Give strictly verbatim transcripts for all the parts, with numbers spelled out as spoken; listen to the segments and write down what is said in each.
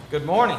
Good morning.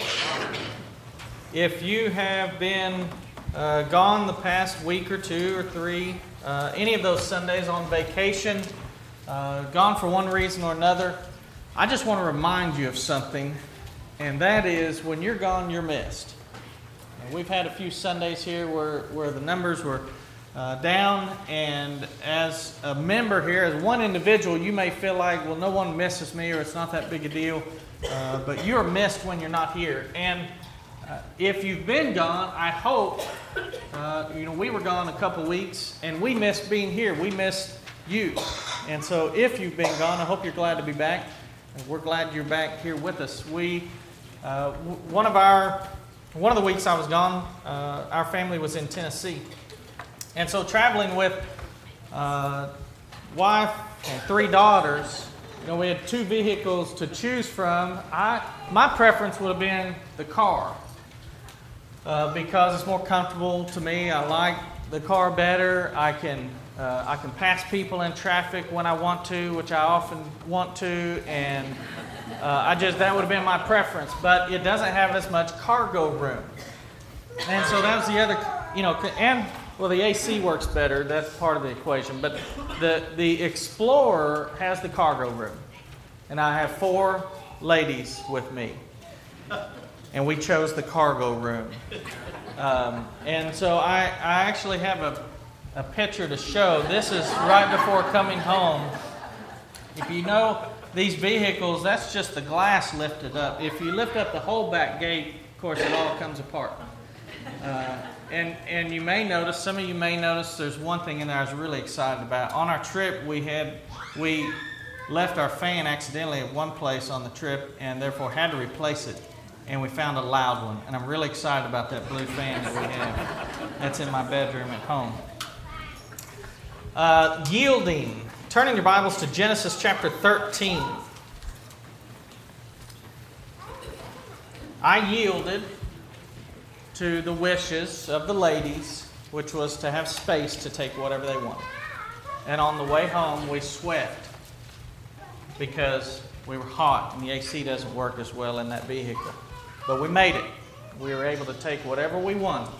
If you have been uh, gone the past week or two or three, uh, any of those Sundays on vacation, uh, gone for one reason or another, I just want to remind you of something, and that is when you're gone, you're missed. And we've had a few Sundays here where, where the numbers were uh, down, and as a member here, as one individual, you may feel like, well, no one misses me or it's not that big a deal. Uh, but you're missed when you're not here. And uh, if you've been gone, I hope, uh, you know, we were gone a couple weeks, and we missed being here. We missed you. And so if you've been gone, I hope you're glad to be back. And we're glad you're back here with us. We, uh, w- one of our, one of the weeks I was gone, uh, our family was in Tennessee. And so traveling with uh, wife and three daughters, you know, we had two vehicles to choose from. I my preference would have been the car uh, because it's more comfortable to me. I like the car better. I can uh, I can pass people in traffic when I want to, which I often want to, and uh, I just that would have been my preference. But it doesn't have as much cargo room, and so that was the other, you know, and. Well, the A C works better. That's part of the equation. But the, the Explorer has the cargo room. And I have four ladies with me. And we chose the cargo room. Um, and so I, I actually have a, a picture to show. This is right before coming home. If you know these vehicles, that's just the glass lifted up. If you lift up the whole back gate, of course, it all comes apart. Uh, and and you may notice, some of you may notice, there's one thing in there I was really excited about. On our trip, we had we left our fan accidentally at one place on the trip, and therefore had to replace it. And we found a loud one, and I'm really excited about that blue fan that we have. That's in my bedroom at home. Uh, yielding. Turning your Bibles to Genesis chapter thirteen. I yielded to the wishes of the ladies, which was to have space to take whatever they wanted. And on the way home, we sweat because we were hot and the A C doesn't work as well in that vehicle. But we made it. We were able to take whatever we wanted.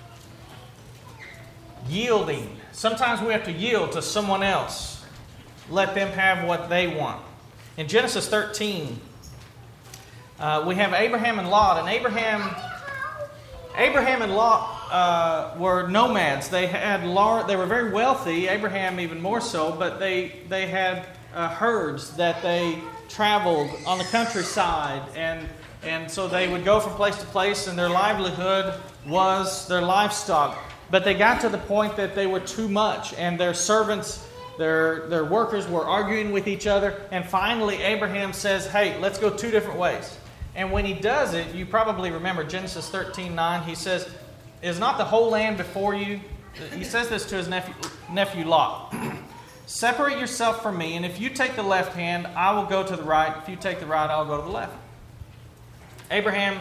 Yielding. Sometimes we have to yield to someone else. Let them have what they want. In Genesis thirteen, uh, we have Abraham and Lot. And Abraham... Abraham and Lot uh, were nomads. They had lar- They were very wealthy. Abraham even more so. But they they had uh, herds that they traveled on the countryside, and and so they would go from place to place, and their livelihood was their livestock. But they got to the point that they were too much, and their servants, their their workers, were arguing with each other. And finally, Abraham says, "Hey, let's go two different ways." And when he does it, you probably remember Genesis thirteen nine. He says, "Is not the whole land before you?" He says this to his nephew, nephew Lot. "Separate yourself from me, and if you take the left hand, I will go to the right. If you take the right, I'll go to the left." Abraham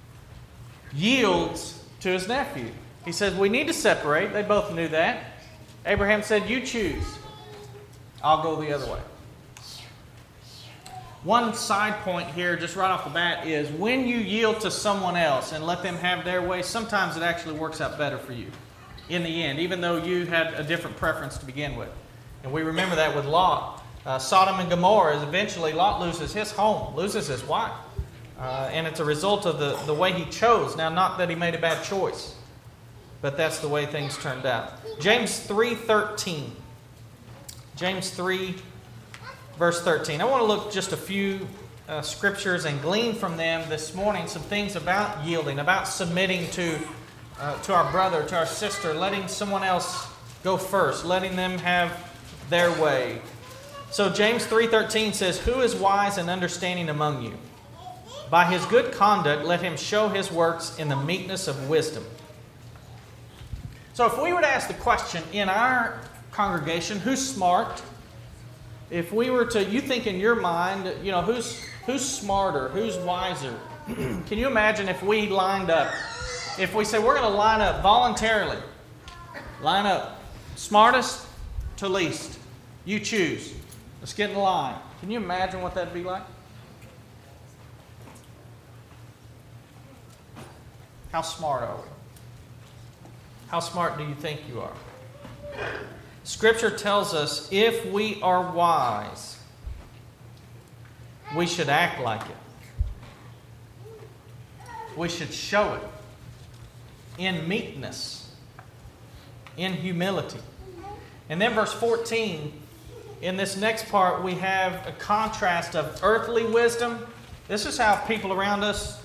yields to his nephew. He says, "We need to separate." They both knew that. Abraham said, "You choose. I'll go the other way." One side point here, just right off the bat, is when you yield to someone else and let them have their way, sometimes it actually works out better for you in the end, even though you had a different preference to begin with. And we remember that with Lot. Uh, Sodom and Gomorrah is eventually Lot loses his home, loses his wife. Uh, and it's a result of the, the way he chose. Now, not that he made a bad choice, but that's the way things turned out. James three thirteen. James three Verse thirteen. I want to look just a few uh, scriptures and glean from them this morning some things about yielding, about submitting to uh, to our brother, to our sister, letting someone else go first, letting them have their way. So James three thirteen says, "Who is wise and understanding among you? By his good conduct let him show his works in the meekness of wisdom." So if we were to ask the question in our congregation, who's smart? If we were to, you think in your mind, you know, who's who's smarter, who's wiser? Can you imagine if we lined up, if we said we're going to line up voluntarily, line up, smartest to least, you choose. Let's get in line. Can you imagine what that'd be like? How smart are we? How smart do you think you are? Scripture tells us if we are wise, we should act like it. We should show it in meekness, in humility. And then verse fourteen, in this next part, we have a contrast of earthly wisdom. This is how people around us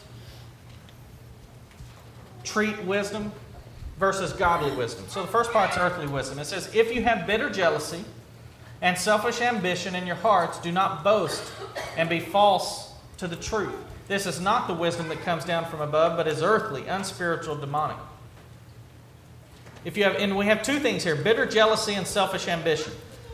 treat wisdom versus godly wisdom. So the first part's earthly wisdom. It says, if you have bitter jealousy and selfish ambition in your hearts, do not boast and be false to the truth. This is not the wisdom that comes down from above, but is earthly, unspiritual, demonic. If you have, and we have two things here, bitter jealousy and selfish ambition.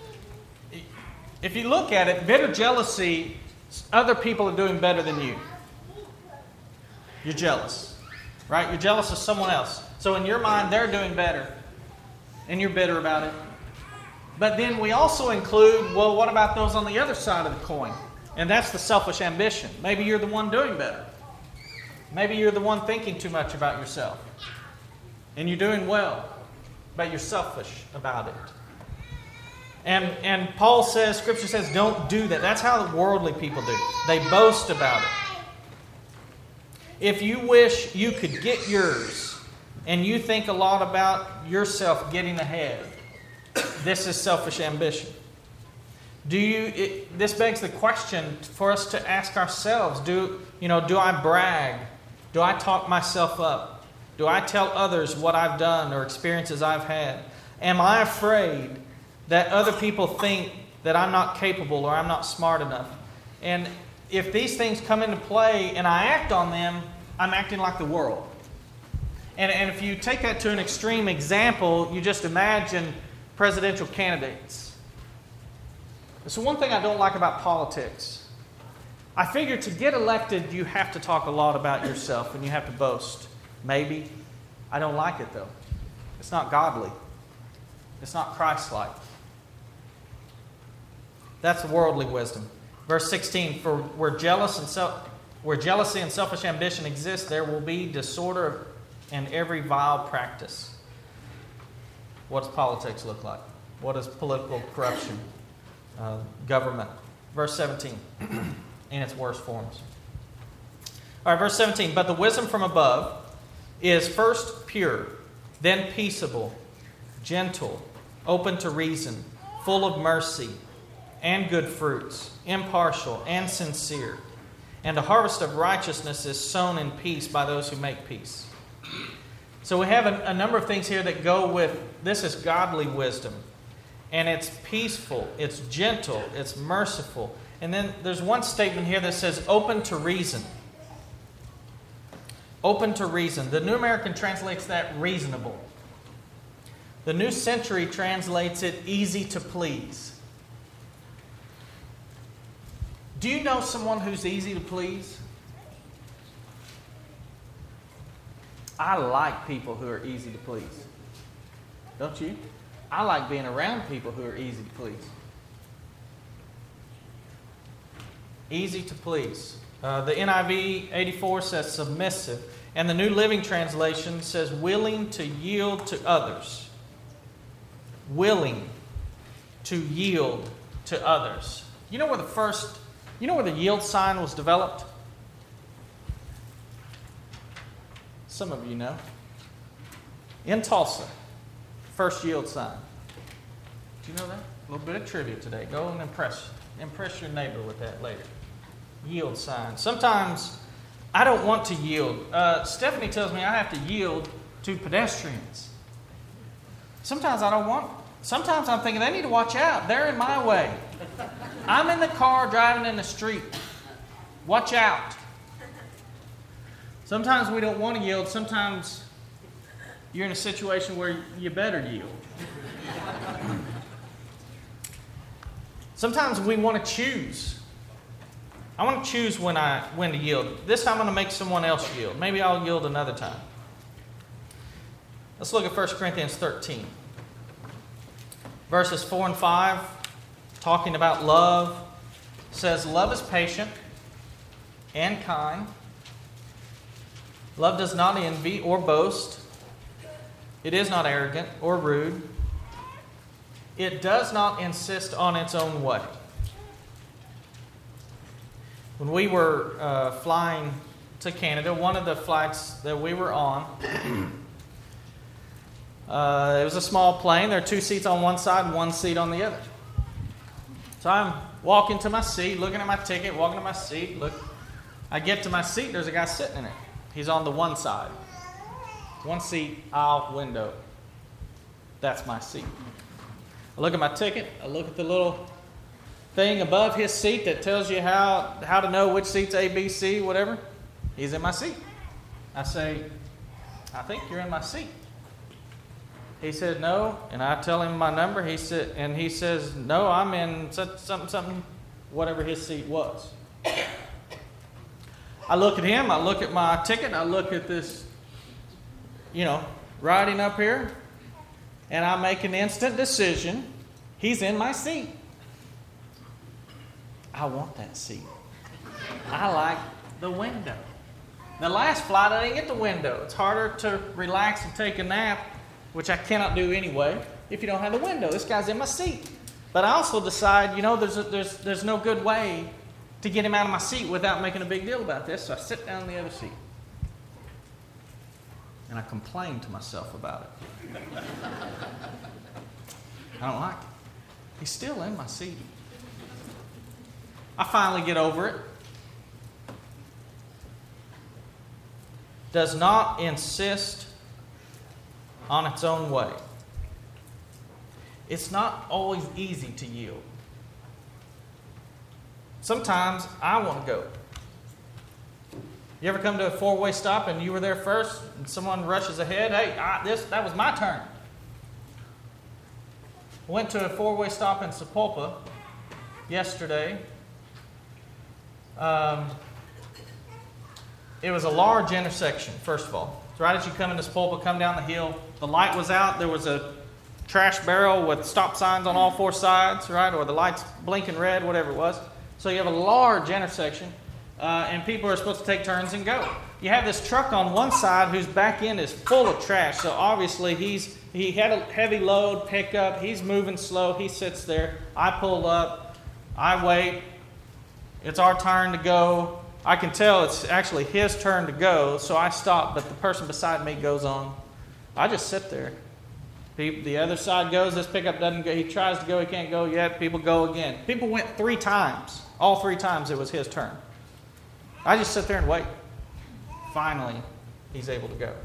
If you look at it, bitter jealousy, other people are doing better than you. You're jealous, right? You're jealous of someone else. So in your mind, they're doing better, and you're bitter about it. But then we also include, well, what about those on the other side of the coin? And that's the selfish ambition. Maybe you're the one doing better. Maybe you're the one thinking too much about yourself. And you're doing well, but you're selfish about it. And, and Paul says, Scripture says, don't do that. That's how the worldly people do. They boast about it. If you wish you could get yours, and you think a lot about yourself getting ahead, this is selfish ambition. Do you? It, this begs the question for us to ask ourselves: Do you know? Do I brag? Do I talk myself up? Do I tell others what I've done or experiences I've had? Am I afraid that other people think that I'm not capable or I'm not smart enough? And if these things come into play and I act on them, I'm acting like the world. And, and if you take that to an extreme example, you just imagine presidential candidates. So one thing I don't like about politics, I figure to get elected, you have to talk a lot about yourself and you have to boast. Maybe. I don't like it though. It's not godly. It's not Christ-like. That's worldly wisdom. Verse sixteen, for where jealous and self, where jealousy and selfish ambition exist, there will be disorder and every vile practice. What does politics look like? What is political corruption? Uh, government. Verse seventeen, in its worst forms. All right, verse seventeen. But the wisdom from above is first pure, then peaceable, gentle, open to reason, full of mercy and good fruits, impartial and sincere. And a harvest of righteousness is sown in peace by those who make peace. So we have a, a number of things here that go with, this is godly wisdom. And it's peaceful, it's gentle, it's merciful. And then there's one statement here that says open to reason. Open to reason. The New American translates that reasonable. The New Century translates it easy to please. Do you know someone who's easy to please? I like people who are easy to please. Don't you? I like being around people who are easy to please. Easy to please. Uh, the N I V eighty-four says submissive. And the New Living Translation says willing to yield to others. Willing to yield to others. You know where the first, you know where the yield sign was developed? Some of you know. In Tulsa. First yield sign. Do you know that? A little bit of trivia today. Go and impress, impress your neighbor with that later. Yield sign. Sometimes I don't want to yield. Uh, Stephanie tells me I have to yield to pedestrians. Sometimes I don't want. Sometimes I'm thinking they need to watch out. They're in my way. I'm in the car driving in the street. Watch out. Sometimes we don't want to yield. Sometimes you're in a situation where you better yield. Sometimes we want to choose. I want to choose when I when to yield. This time I'm going to make someone else yield. Maybe I'll yield another time. Let's look at First Corinthians thirteen. Verses four and five, talking about love, says, love is patient and kind. Love does not envy or boast. It is not arrogant or rude. It does not insist on its own way. When we were uh, flying to Canada, one of the flights that we were on, uh, it was a small plane. There are two seats on one side and one seat on the other. So I'm walking to my seat, looking at my ticket, walking to my seat. Look, I get to my seat, there's a guy sitting in it. He's on the one side. One seat, aisle, window. That's my seat. I look at my ticket. I look at the little thing above his seat that tells you how, how to know which seat's A, B, C, whatever. He's in my seat. I say, I think you're in my seat. He said, no. And I tell him my number. He said, and he says, no, I'm in something, something, whatever his seat was. I look at him. I look at my ticket. I look at this, you know, writing up here. And I make an instant decision. He's in my seat. I want that seat. I like the window. The last flight, I didn't get the window. It's harder to relax and take a nap, which I cannot do anyway, if you don't have the window. This guy's in my seat. But I also decide, you know, there's a, there's there's no good way to get him out of my seat without making a big deal about this. So I sit down in the other seat. And I complain to myself about it. I don't like it. He's still in my seat. I finally get over it. Does not insist on its own way. It's not always easy to yield. Sometimes I want to go. You ever come to a four-way stop and you were there first and someone rushes ahead? Hey, I, this that was my turn. Went to a four-way stop in Sapulpa yesterday. Um, it was a large intersection, first of all. So right as you come into Sapulpa, come down the hill, the light was out. There was a trash barrel with stop signs on all four sides, right? Or the lights blinking red, whatever it was. So you have a large intersection, uh, and people are supposed to take turns and go. You have this truck on one side whose back end is full of trash. So obviously he's he had a heavy load pickup. He's moving slow. He sits there. I pull up. I wait. It's our turn to go. I can tell it's actually his turn to go, so I stop, but the person beside me goes on. I just sit there. He, the other side goes. This pickup doesn't go. He tries to go. He can't go yet. People go again. People went three times. All three times it was his turn. I just sit there and wait. Finally, he's able to go.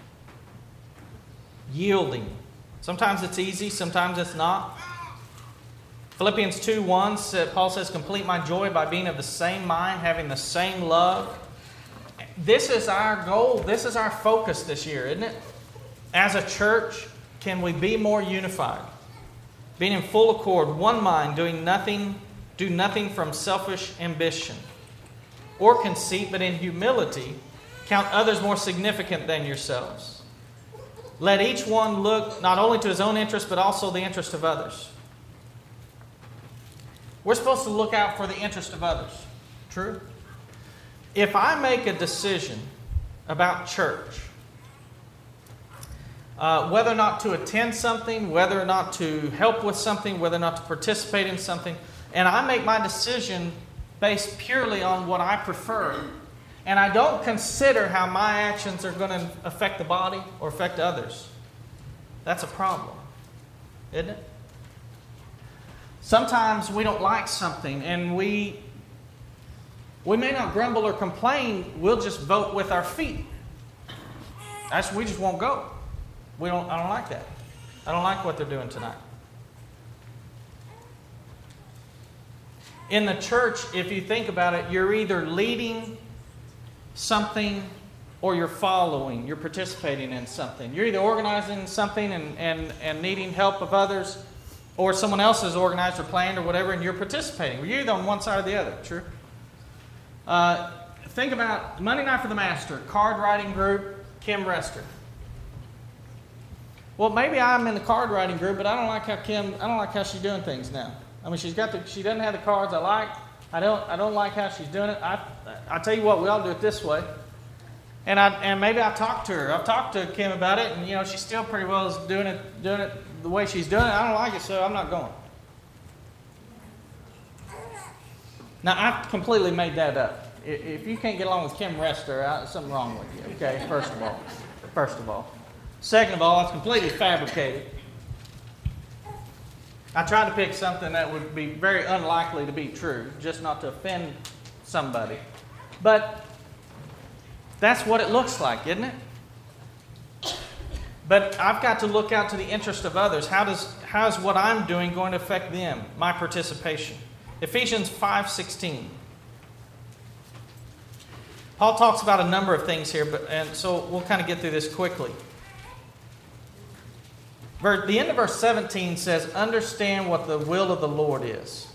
Yielding. Sometimes it's easy. Sometimes it's not. Philippians two one, Paul says, complete my joy by being of the same mind, having the same love. This is our goal. This is our focus this year, isn't it? As a church, can we be more unified? Being in full accord, one mind, doing nothing, do nothing from selfish ambition or conceit, but in humility, count others more significant than yourselves. Let each one look not only to his own interest, but also the interest of others. We're supposed to look out for the interest of others. True? If I make a decision about church, uh, whether or not to attend something, whether or not to help with something, whether or not to participate in something, and I make my decision based purely on what I prefer, and I don't consider how my actions are going to affect the body or affect others, that's a problem, isn't it? Sometimes we don't like something, and we we may not grumble or complain. We'll just vote with our feet. That's we just won't go. We don't. I don't like that. I don't like what they're doing tonight. In the church, if you think about it, you're either leading something or you're following. You're participating in something. You're either organizing something and and, and needing help of others, or someone else has organized or planned or whatever, and you're participating. You're either on one side or the other. True? Uh, think about Monday Night for the Master, card writing group, Kim Rester. Well, maybe I'm in the card writing group, but I don't like how Kim. I don't like how she's doing things now. I mean, she's got the. She doesn't have the cards I like. I don't. I don't like how she's doing it. I. I tell you what, we ought to do it this way. And I and maybe I talked to her. I've talked to Kim about it, and you know, she still pretty well is doing it doing it the way she's doing it. I don't like it, so I'm not going. Now, I completely made that up. If you can't get along with Kim Rester, there's something wrong with you, okay? First of all. First of all. Second of all, it's completely fabricated. I tried to pick something that would be very unlikely to be true, just not to offend somebody. But that's what it looks like, isn't it? But I've got to look out to the interest of others. How does how is what I'm doing going to affect them, my participation? Ephesians five sixteen. Paul talks about a number of things here, but and so we'll kind of get through this quickly. The end of verse seventeen says, understand what the will of the Lord is.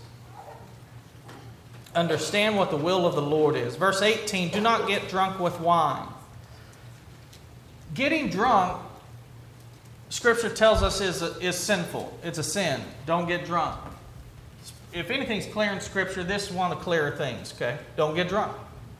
Understand what the will of the Lord is. Verse eighteen, do not get drunk with wine. Getting drunk, Scripture tells us, is, is sinful. It's a sin. Don't get drunk. If anything's clear in Scripture, this is one of the clearer things, okay? Don't get drunk.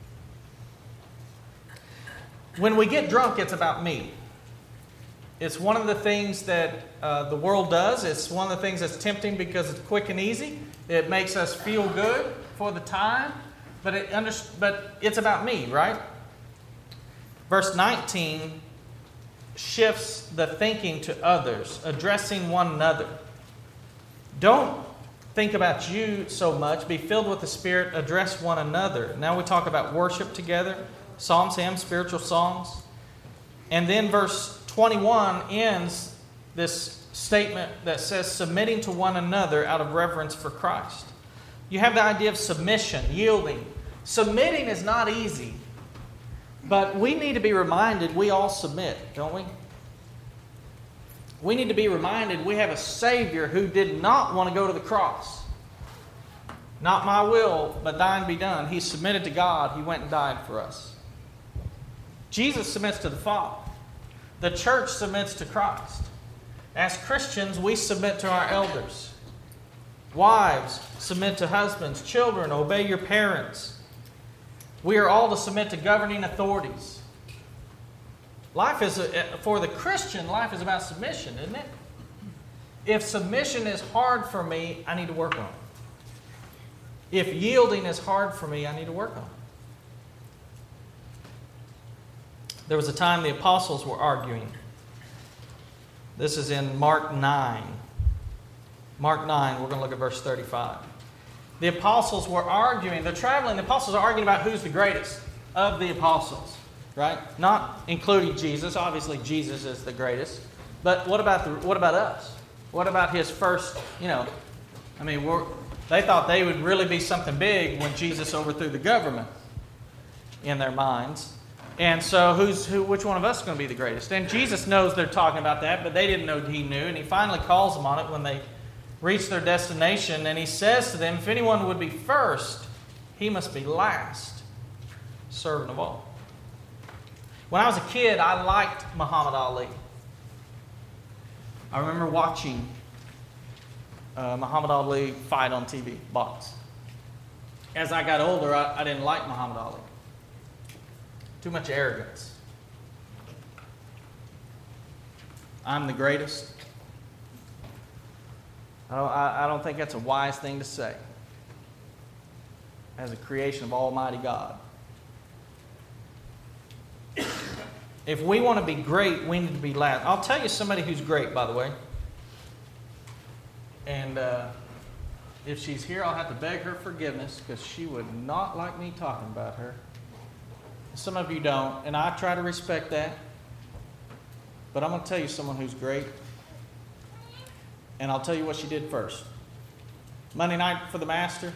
When we get drunk, it's about me. It's one of the things that uh, the world does. It's one of the things that's tempting because it's quick and easy. It makes us feel good for the time, but it under, but it's about me, right? Verse nineteen shifts the thinking to others, addressing one another. Don't think about you so much. Be filled with the Spirit. Address one another. Now we talk about worship together, psalms, hymns, spiritual songs. And then verse twenty-one ends this statement that says, submitting to one another out of reverence for Christ. You have the idea of submission, yielding. Submitting is not easy. But we need to be reminded we all submit, don't we? We need to be reminded we have a Savior who did not want to go to the cross. Not my will, but thine be done. He submitted to God. He went and died for us. Jesus submits to the Father. The church submits to Christ. As Christians, we submit to our elders. Wives, submit to husbands. Children, obey your parents. We are all to submit to governing authorities. Life is, a, for the Christian, life is about submission, isn't it? If submission is hard for me, I need to work on it. If yielding is hard for me, I need to work on it. There was a time the apostles were arguing. This is in Mark nine. Mark nine, we're going to look at verse thirty-five. The apostles were arguing. They're traveling. The apostles are arguing about who's the greatest of the apostles. Right? Not including Jesus. Obviously, Jesus is the greatest. But what about the, what about us? What about his first, you know, I mean, we're, they thought they would really be something big when Jesus overthrew the government in their minds. And so who's who? Which one of us is going to be the greatest? And Jesus knows they're talking about that, but they didn't know he knew. And he finally calls them on it when they reach their destination. And he says to them, if anyone would be first, he must be last, servant of all. When I was a kid, I liked Muhammad Ali. I remember watching uh, Muhammad Ali fight on T V, box. As I got older, I, I didn't like Muhammad Ali. Too much arrogance. I'm the greatest. I don't, I, I don't think that's a wise thing to say as a creation of Almighty God. If we want to be great, we need to be last. I'll tell you somebody who's great, by the way. And uh, if she's here, I'll have to beg her forgiveness because she would not like me talking about her. Some of you don't, and I try to respect that. But I'm going to tell you someone who's great. And I'll tell you what she did first. Monday night for the Master.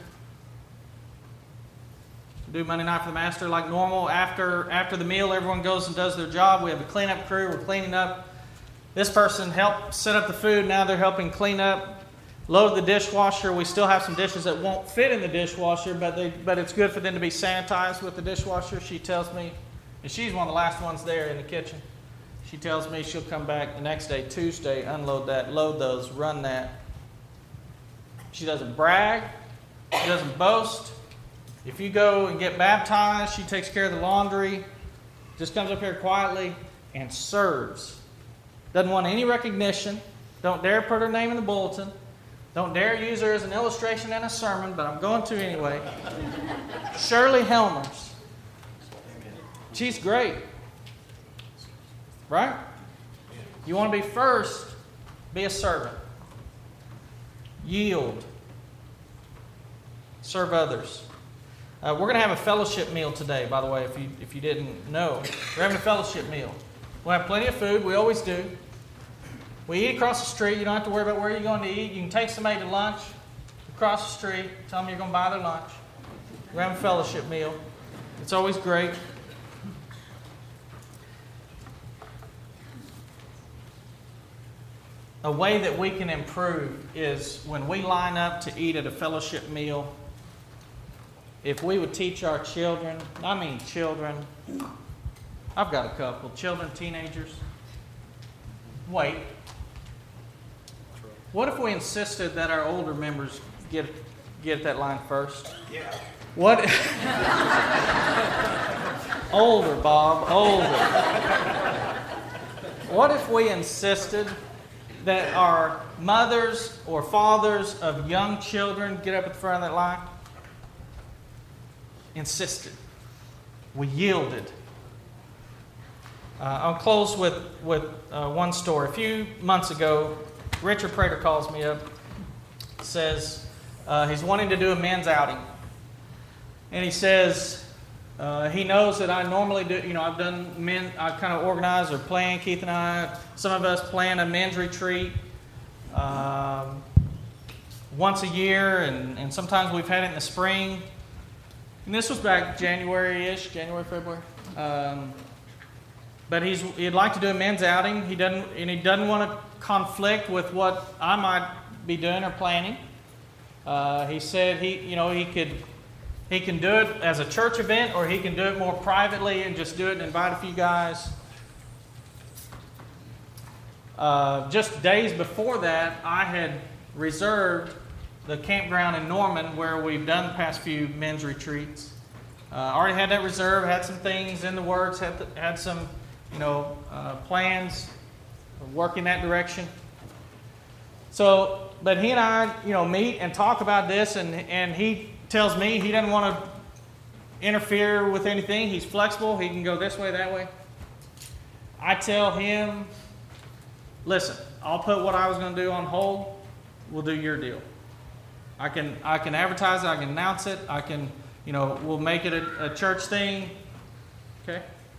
Do Monday night for the Master like normal. After after the meal, everyone goes and does their job. We have a cleanup crew. We're cleaning up. This person helped set up the food. Now they're helping clean up. Load the dishwasher. We still have some dishes that won't fit in the dishwasher, but they but it's good for them to be sanitized with the dishwasher. She tells me, and she's one of the last ones there in the kitchen. She tells me she'll come back the next day, Tuesday, unload that, load those, run that. She doesn't brag. She doesn't boast. If you go and get baptized, she takes care of the laundry. Just comes up here quietly and serves. Doesn't want any recognition. Don't dare put her name in the bulletin. Don't dare use her as an illustration in a sermon, but I'm going to anyway. Shirley Helmers. She's great. Right? You want to be first, be a servant. Yield. Serve others. Uh, we're going to have a fellowship meal today, by the way, if you if you didn't know. We're having a fellowship meal. We'll have plenty of food. We always do. We eat across the street. You don't have to worry about where you're going to eat. You can take somebody to lunch across the street. Tell them you're going to buy their lunch. We're having a fellowship meal. It's always great. A way that we can improve is when we line up to eat at a fellowship meal, if we would teach our children, I mean children, I've got a couple, children, teenagers. Wait. What if we insisted that our older members get get that line first? Yeah. What? Older, Bob, older. What if we insisted that our mothers or fathers of young children get up at the front of that line? Insisted. We yielded. Uh, I'll close with, with uh, one story. A few months ago, Richard Prater calls me up, says uh, he's wanting to do a men's outing. And he says uh, he knows that I normally do, you know, I've done men, I kind of organize or plan, Keith and I, some of us plan a men's retreat um, once a year, and, and sometimes we've had it in the spring. And this was back January-ish, January, February. Um, but he's he'd like to do a men's outing. He doesn't, and he doesn't want to conflict with what I might be doing or planning. Uh, he said he, you know, he could he can do it as a church event, or he can do it more privately and just do it and invite a few guys. Uh, just days before that, I had reserved the campground in Norman where we've done the past few men's retreats. Uh, already had that reserved, had some things in the works, had the, had some, you know, uh, plans, work in that direction. So, but he and I, you know, meet and talk about this, and and he tells me he doesn't want to interfere with anything. He's flexible. He can go this way, that way. I tell him, listen, I'll put what I was going to do on hold. We'll do your deal. I can I can advertise it. I can announce it. I can, you know, we'll make it a, a church thing. Okay?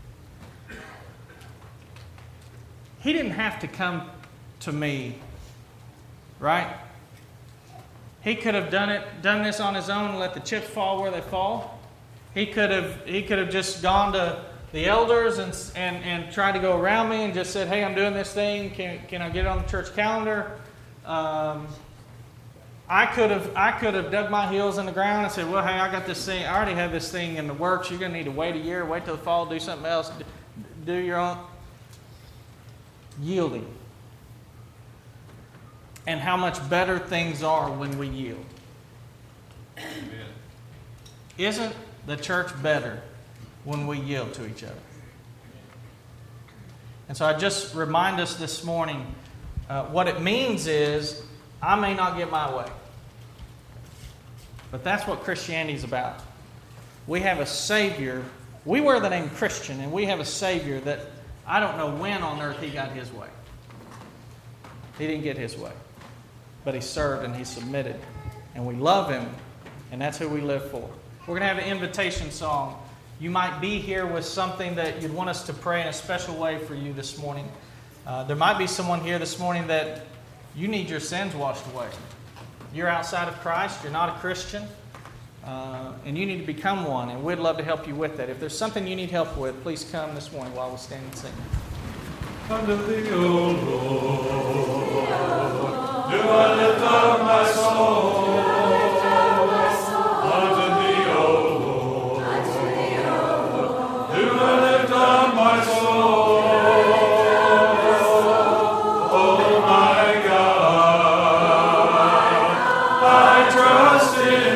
He didn't have to come to me, right? He could have done it, done this on his own and let the chips fall where they fall. He could have he could have just gone to the elders and and and tried to go around me and just said, "Hey, I'm doing this thing. Can can I get it on the church calendar?" Um, I could have I could have dug my heels in the ground and said, "Well, hey, I got this thing. I already have this thing in the works. You're going to need to wait a year, wait till the fall, do something else, do your own." Yielding. And how much better things are when we yield. Amen. Isn't the church better when we yield to each other? And so I just remind us this morning, uh, what it means is, I may not get my way. But that's what Christianity is about. We have a Savior. We wear the name Christian, and we have a Savior that I don't know when on earth He got His way. He didn't get His way. But He served and He submitted. And we love Him, and that's who we live for. We're going to have an invitation song. You might be here with something that you'd want us to pray in a special way for you this morning. Uh, there might be someone here this morning that you need your sins washed away. You're outside of Christ. You're not a Christian. Uh, and you need to become one. And we'd love to help you with that. If there's something you need help with, please come this morning while we stand and sing. Unto Thee, O Lord, do I lift up my soul. Unto Thee, O Lord, do I lift up my soul.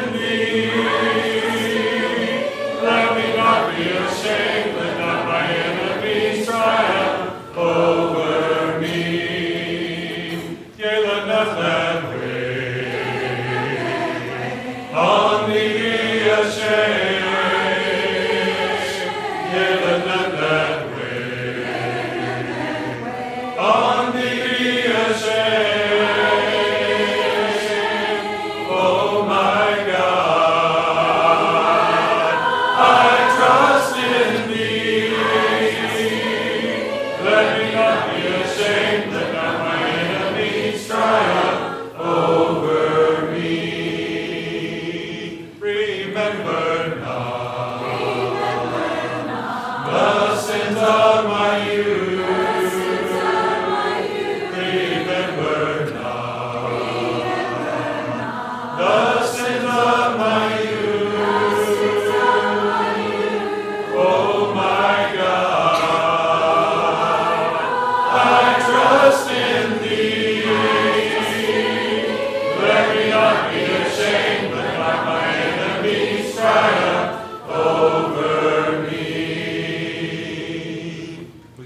Let me not be ashamed, let not my enemy Let me not be ashamed, but let my enemies triumph.